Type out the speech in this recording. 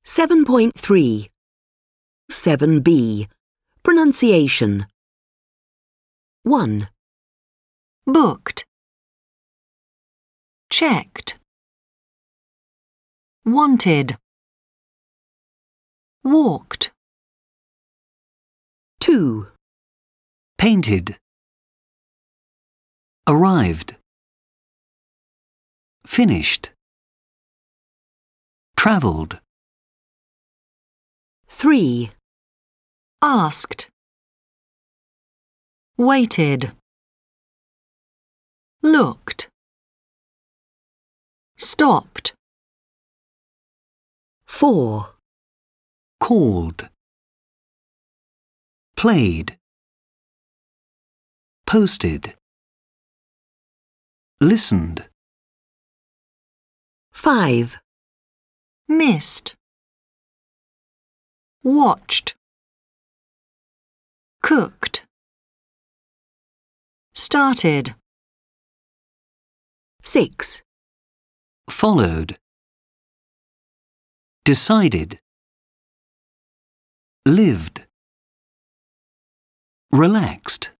7.3 7b Pronunciation 1. Booked. Checked. Wanted. Walked. 2. Painted. Arrived. Finished. Travelled. 3. Asked. Waited. Looked. Stopped. 4. Called. Played. Posted. Listened. 5. Missed. Watched. Cooked. Started. 6. Followed. Decided. Lived. Relaxed.